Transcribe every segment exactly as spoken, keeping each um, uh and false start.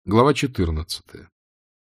Глава четырнадцатая.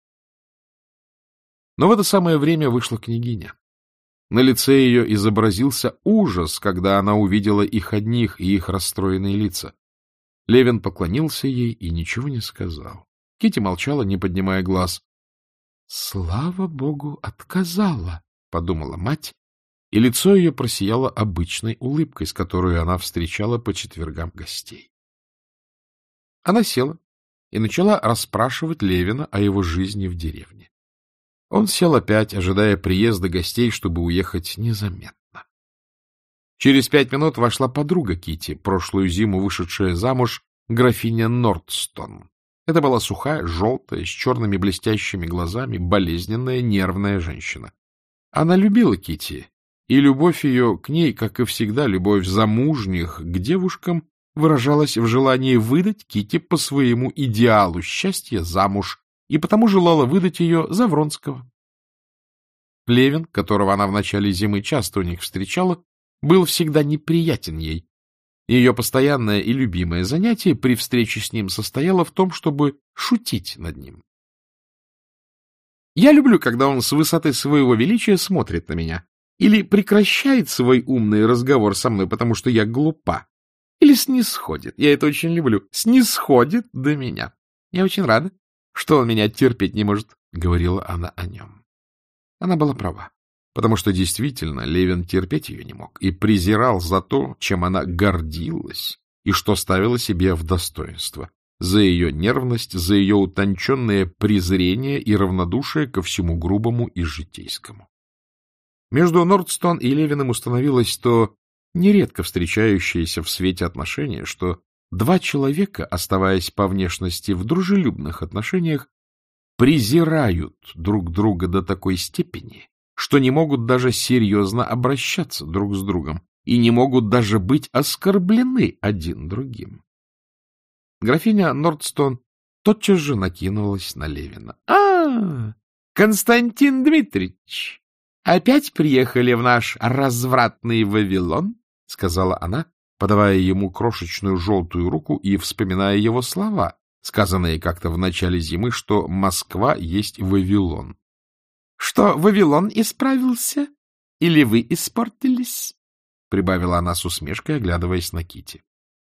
Но в это самое время вышла княгиня. На лице ее изобразился ужас, когда она увидела их одних и их расстроенные лица. Левин поклонился ей и ничего не сказал. Китти молчала, не поднимая глаз. — Слава богу, отказала, — подумала мать, и лицо ее просияло обычной улыбкой, с которой она встречала по четвергам гостей. Она села и начала расспрашивать Левина о его жизни в деревне. Он сел опять, ожидая приезда гостей, чтобы уехать незаметно. Через пять минут вошла подруга Китти, прошлую зиму вышедшая замуж, графиня Нордстон. Это была сухая, желтая, с черными блестящими глазами, болезненная, нервная женщина. Она любила Китти, и любовь ее к ней, как и всегда, любовь замужних к девушкам, выражалась в желании выдать Китти по своему идеалу счастья замуж, и потому желала выдать ее за Вронского. Левин, которого она в начале зимы часто у них встречала, был всегда неприятен ей. Ее постоянное и любимое занятие при встрече с ним состояло в том, чтобы шутить над ним. Я люблю, когда он с высоты своего величия смотрит на меня или прекращает свой умный разговор со мной, потому что я глупа, или снисходит, я это очень люблю, снисходит до меня. Я очень рада, что он меня терпеть не может, — говорила она о нем. Она была права, потому что действительно Левин терпеть ее не мог и презирал за то, чем она гордилась и что ставила себе в достоинство, за ее нервность, за ее утонченное презрение и равнодушие ко всему грубому и житейскому. Между Нордстон и Левиным установилось то нередко встречающееся в свете отношение, что два человека, оставаясь по внешности в дружелюбных отношениях, презирают друг друга до такой степени, что не могут даже серьезно обращаться друг с другом и не могут даже быть оскорблены один другим. Графиня Нордстон тотчас же накинулась на Левина. — А, Константин Дмитриевич, опять приехали в наш развратный Вавилон? — сказала она, подавая ему крошечную желтую руку и вспоминая его слова, сказанные как-то в начале зимы, что Москва есть Вавилон. — Что, Вавилон исправился? Или вы испортились? — прибавила она с усмешкой, оглядываясь на Китти.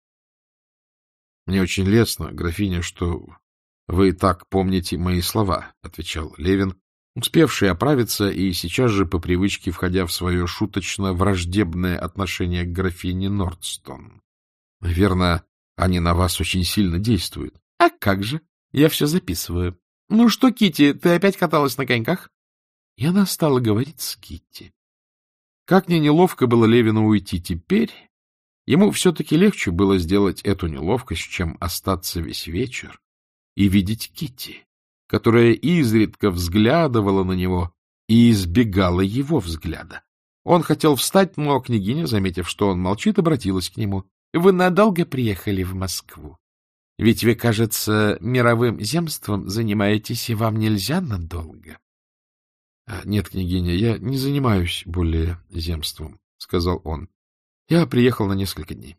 — Мне очень лестно, графиня, что вы так помните мои слова, — отвечал Левин, успевший оправиться и сейчас же по привычке входя в свое шуточно-враждебное отношение к графине Нордстон. — Верно, они на вас очень сильно действуют. — А как же? Я все записываю. — Ну что, Китти, ты опять каталась на коньках? И она стала говорить с Китти. Как ни неловко было Левину уйти теперь, ему все-таки легче было сделать эту неловкость, чем остаться весь вечер и видеть Китти, которая изредка взглядывала на него и избегала его взгляда. Он хотел встать, но княгиня, заметив, что он молчит, обратилась к нему. — Вы надолго приехали в Москву? Ведь вы, кажется, мировым земством занимаетесь, и вам нельзя надолго. — Нет, княгиня, я не занимаюсь более земством, — сказал он. — Я приехал на несколько дней.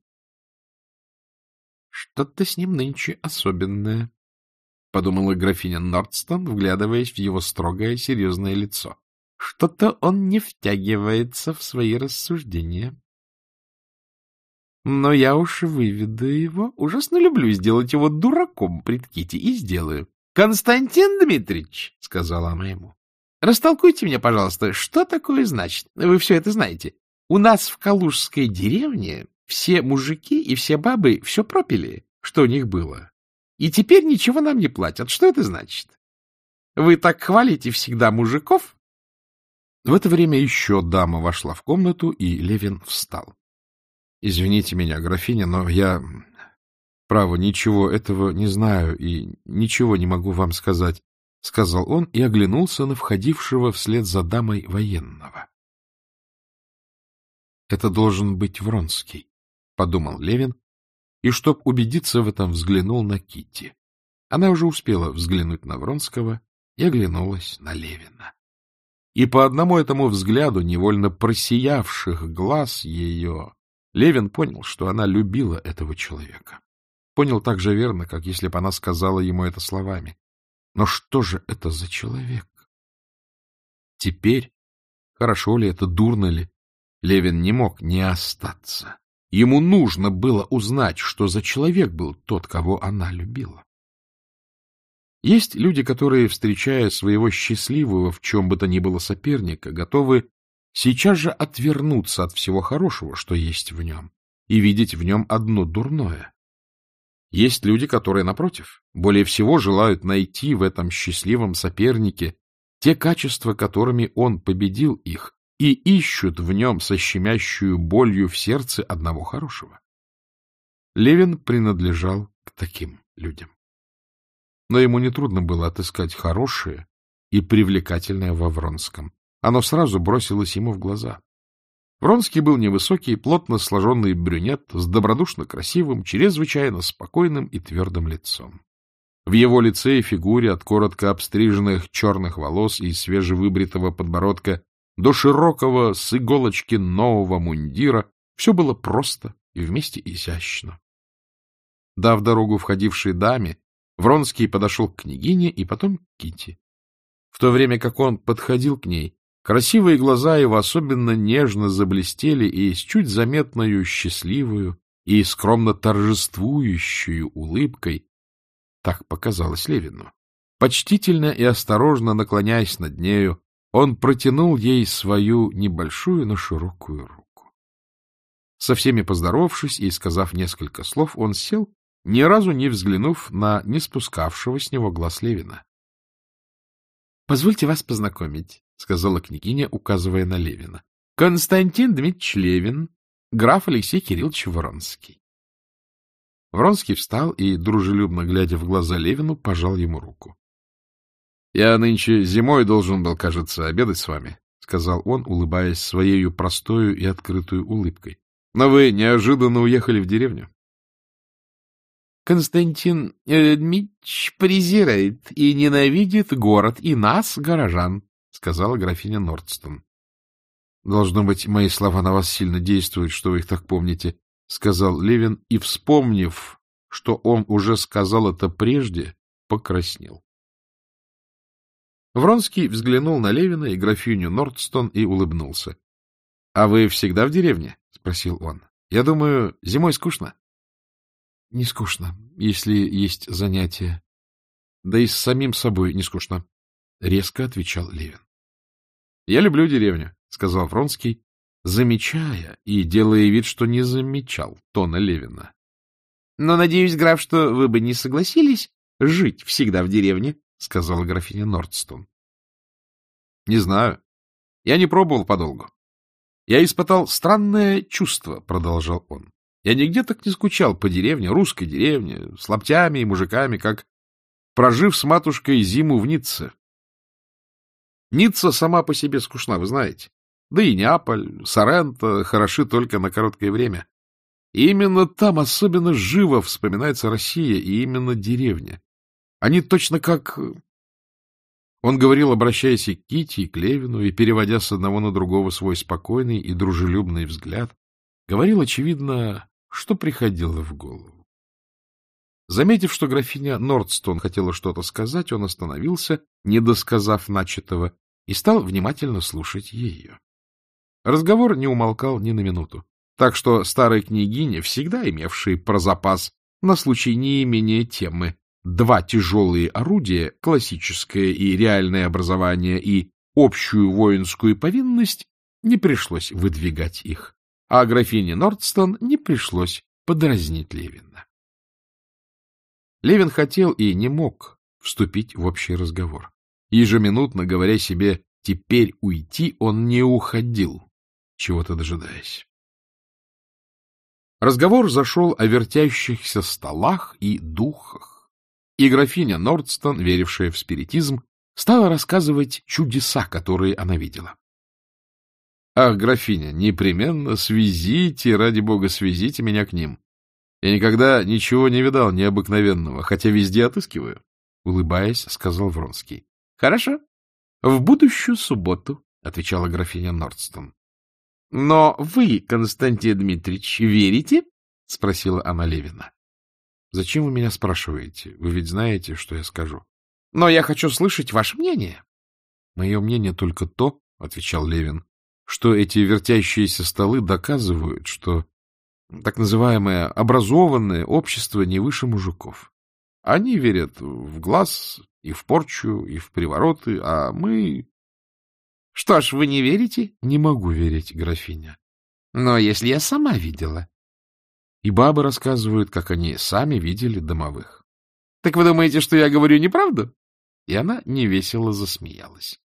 — Что-то с ним нынче особенное, — подумала графиня Нордстон, вглядываясь в его строгое серьезное лицо. — Что-то он не втягивается в свои рассуждения. Но я уж выведу его. Ужасно люблю сделать его дураком пред Китти, и сделаю. — Константин Дмитриевич, — сказала она ему, — растолкуйте мне, пожалуйста, что такое значит. Вы все это знаете. У нас в Калужской деревне все мужики и все бабы все пропили, что у них было. И теперь ничего нам не платят. Что это значит? Вы так хвалите всегда мужиков? В это время еще дама вошла в комнату, и Левин встал. — Извините меня, графиня, но я, право, ничего этого не знаю и ничего не могу вам сказать, — сказал он и оглянулся на входившего вслед за дамой военного. — Это должен быть Вронский, — подумал Левин, и, чтоб убедиться в этом, взглянул на Китти. Она уже успела взглянуть на Вронского и оглянулась на Левина. И по одному этому взгляду невольно просиявших глаз ее Левин понял, что она любила этого человека. понял так же верно, как если бы она сказала ему это словами. Но что же это за человек? Теперь, хорошо ли это, дурно ли, Левин не мог не остаться. Ему нужно было узнать, что за человек был тот, кого она любила. Есть люди, которые, встречая своего счастливого в чем бы то ни было соперника, готовы сейчас же отвернуться от всего хорошего, что есть в нем, и видеть в нем одно дурное. Есть люди, которые, напротив, более всего желают найти в этом счастливом сопернике те качества, которыми он победил их, и ищут в нем со щемящую болью в сердце одного хорошего. Левин принадлежал к таким людям. Но ему нетрудно было отыскать хорошее и привлекательное во Вронском. Оно сразу бросилось ему в глаза. Вронский был невысокий, плотно сложенный брюнет с добродушно красивым, чрезвычайно спокойным и твердым лицом. В его лице и фигуре от коротко обстриженных черных волос и свежевыбритого подбородка до широкого с иголочки нового мундира все было просто и вместе изящно. Дав дорогу входившей даме, Вронский подошел к княгине и потом к Кити. В то время как он подходил к ней, красивые глаза его особенно нежно заблестели и с чуть заметною счастливую и скромно торжествующую улыбкой, так показалось Левину, почтительно и осторожно наклоняясь над нею, он протянул ей свою небольшую, но широкую руку. Со всеми поздоровавшись и сказав несколько слов, он сел, ни разу не взглянув на не спускавшего с него глаз Левина. — Позвольте вас познакомить, — сказала княгиня, указывая на Левина. — Константин Дмитриевич Левин, граф Алексей Кириллович Вронский. Вронский встал и, дружелюбно глядя в глаза Левину, пожал ему руку. — Я нынче зимой должен был, кажется, обедать с вами, — сказал он, улыбаясь своею простою и открытую улыбкой. — Но вы неожиданно уехали в деревню. — Константин э, Дмитриевич презирает и ненавидит город и нас, горожан, — сказала графиня Нордстон. — Должно быть, мои слова на вас сильно действуют, что вы их так помните, — сказал Левин, и, вспомнив, что он уже сказал это прежде, покраснел. Вронский взглянул на Левина и графиню Нордстон и улыбнулся. — А вы всегда в деревне? — спросил он. — Я думаю, зимой скучно? — Не скучно, если есть занятия. — Да и с самим собой не скучно, — резко отвечал Левин. — Я люблю деревню, — сказал Вронский, замечая и делая вид, что не замечал тона Левина. — Но, надеюсь, граф, что вы бы не согласились жить всегда в деревне, — сказала графиня Нордстон. — Не знаю. Я не пробовал подолгу. Я испытал странное чувство, — продолжал он. Я нигде так не скучал по деревне, русской деревне, с лаптями и мужиками, как прожив с матушкой зиму в Ницце. Ницца сама по себе скучна, вы знаете. Да и Неаполь, Соренто хороши только на короткое время. И именно там особенно живо вспоминается Россия и именно деревня. Они точно как... Он говорил, обращаясь и к Кити, и к Левину, и переводя с одного на другого свой спокойный и дружелюбный взгляд, говорил, очевидно, что приходило в голову. Заметив, что графиня Нордстон хотела что-то сказать, он остановился, не досказав начатого, и стал внимательно слушать ее. Разговор не умолкал ни на минуту, так что старая княгиня, всегда имевшая про запас на случай неимения темы два тяжелые орудия, классическое и реальное образование и общую воинскую повинность, не пришлось выдвигать их, а графине Нордстон не пришлось подразнить Левина. Левин хотел и не мог вступить в общий разговор. Ежеминутно говоря себе «теперь уйти», он не уходил, чего-то дожидаясь. Разговор зашел о вертящихся столах и духах, и графиня Нордстон, верившая в спиритизм, стала рассказывать чудеса, которые она видела. — Ах, графиня, непременно свезите, ради бога, свезите меня к ним. Я никогда ничего не видал необыкновенного, хотя везде отыскиваю, — улыбаясь, сказал Вронский. — Хорошо. В будущую субботу, — отвечала графиня Нордстон. — Но вы, Константин Дмитриевич, верите? — спросила она Левина. — Зачем вы меня спрашиваете? Вы ведь знаете, что я скажу. — Но я хочу слышать ваше мнение. — Мое мнение только то, — отвечал Левин, — что эти вертящиеся столы доказывают, что так называемое образованное общество не выше мужиков. Они верят в глаз и в порчу, и в привороты, а мы... — Что ж, вы не верите? — Не могу верить, графиня. — Но если я сама видела... И бабы рассказывают, как они сами видели домовых. — Так вы думаете, что я говорю неправду? И она невесело засмеялась.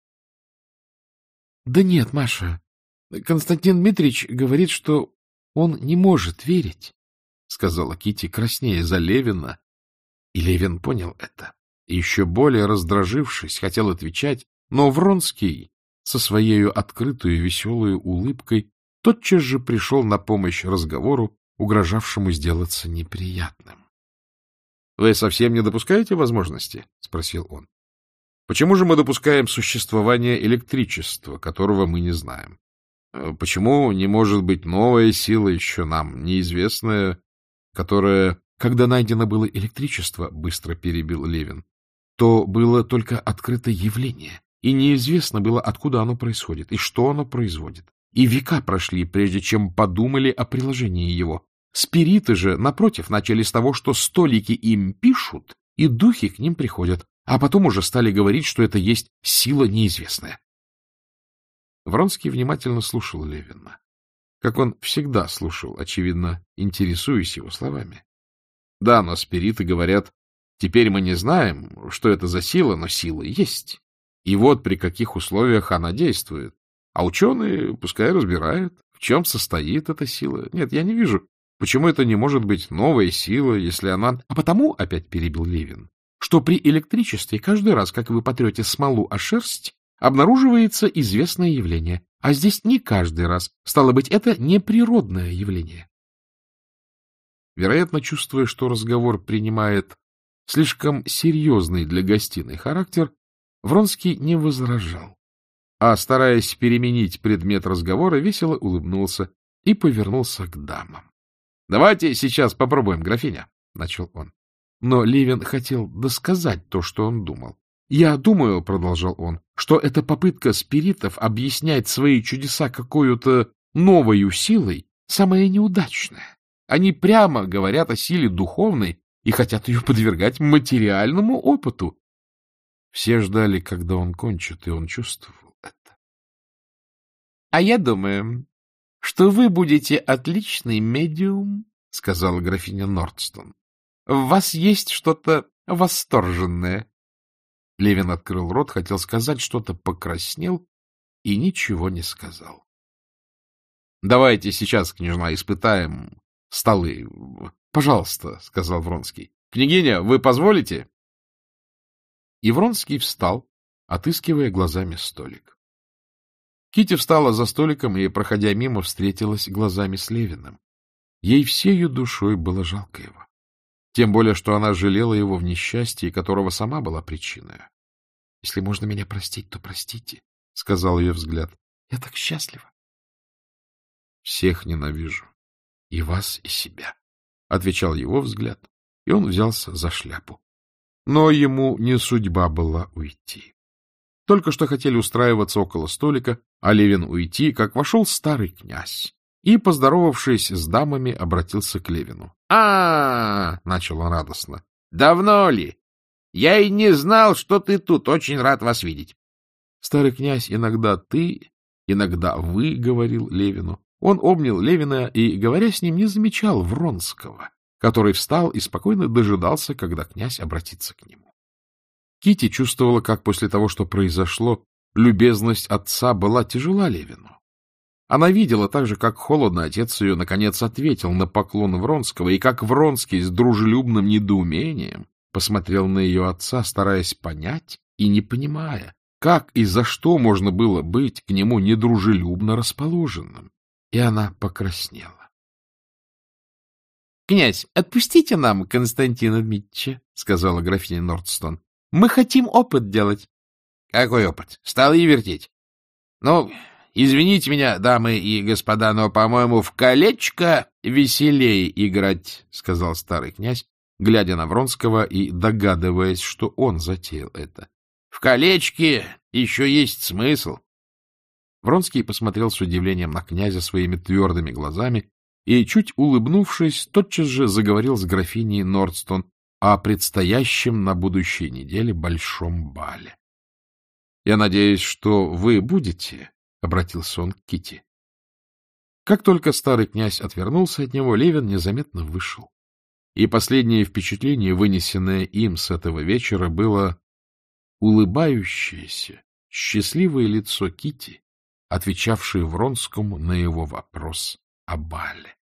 — Да нет, Маша, Константин Дмитриевич говорит, что он не может верить, — сказала Кити, краснея за Левина. И Левин понял это. И еще более раздражившись, хотел отвечать, но Вронский со своей открытой веселой улыбкой тотчас же пришел на помощь разговору, угрожавшему сделаться неприятным. — Вы совсем не допускаете возможности? — спросил он. — Почему же мы допускаем существование электричества, которого мы не знаем? Почему не может быть новая сила, еще нам неизвестная, которая... Когда найдено было электричество, — быстро перебил Левин, — то было только открыто явление, и неизвестно было, откуда оно происходит и что оно производит. И века прошли, прежде чем подумали о приложении его. Спириты же, напротив, начали с того, что столики им пишут, и духи к ним приходят, а потом уже стали говорить, что это есть сила неизвестная. Вронский внимательно слушал Левина, как он всегда слушал, очевидно, интересуясь его словами. Да, но спириты говорят, теперь мы не знаем, что это за сила, но сила есть. И вот при каких условиях она действует. А ученые пускай разбирают, в чем состоит эта сила. Нет, я не вижу, почему это не может быть новая сила, если она... А потому, — опять перебил Левин, — что при электричестве каждый раз, как вы потрете смолу о шерсть, обнаруживается известное явление. А здесь не каждый раз. Стало быть, это неприродное явление. Вероятно, чувствуя, что разговор принимает слишком серьезный для гостиной характер, Вронский не возражал, а, стараясь переменить предмет разговора, весело улыбнулся и повернулся к дамам. — Давайте сейчас попробуем, графиня, — начал он. Но Левин хотел досказать то, что он думал. — Я думаю, — продолжал он, — что эта попытка спиритов объяснять свои чудеса какой-то новою силой самая неудачная. Они прямо говорят о силе духовной и хотят ее подвергать материальному опыту. Все ждали, когда он кончит, и он чувствовал это. — А я думаю, что вы будете отличный медиум, — сказала графиня Нордстон. — В вас есть что-то восторженное. Левин открыл рот, хотел сказать что-то, покраснел и ничего не сказал. — Давайте сейчас, княжна, испытаем столы. — Пожалуйста, — сказал Вронский. — Княгиня, вы позволите? И Вронский встал, отыскивая глазами столик. Кити встала за столиком и, проходя мимо, встретилась глазами с Левиным. Ей всею душой было жалко его. Тем более, что она жалела его в несчастье, которого сама была причиной. — Если можно меня простить, то простите, — сказал ее взгляд. — Я так счастлива. — Всех ненавижу. И вас, и себя, — отвечал его взгляд, и он взялся за шляпу. Но ему не судьба была уйти. Только что хотели устраиваться около столика, а Левин уйти, как вошел старый князь, и, поздоровавшись с дамами, обратился к Левину. — А, — начал он радостно, — давно ли? Я и не знал, что ты тут, очень рад вас видеть. Старый князь иногда ты, иногда вы, — говорил Левину. Он обнял Левина и, говоря с ним, не замечал Вронского, который встал и спокойно дожидался, когда князь обратится к нему. Кити чувствовала, как после того, что произошло, любезность отца была тяжела Левину. Она видела также, как холодно отец ее, наконец, ответил на поклон Вронского, и как Вронский с дружелюбным недоумением посмотрел на ее отца, стараясь понять и не понимая, как и за что можно было быть к нему недружелюбно расположенным. И она покраснела. — Князь, отпустите нам Константина Дмитрича, — сказала графиня Нордстон. — Мы хотим опыт делать. — Какой опыт? Столы вертеть? — Ну, извините меня, дамы и господа, но, по-моему, в колечко веселее играть, — сказал старый князь, глядя на Вронского и догадываясь, что он затеял это. — В колечке еще есть смысл. Вронский посмотрел с удивлением на князя своими твердыми глазами и, чуть улыбнувшись, тотчас же заговорил с графиней Нордстон о предстоящем на будущей неделе большом бале. — Я надеюсь, что вы будете, — обратился он к Кити. Как только старый князь отвернулся от него, Левин незаметно вышел. И последнее впечатление, вынесенное им с этого вечера, было улыбающееся, счастливое лицо Кити, отвечавшее Вронскому на его вопрос о бале.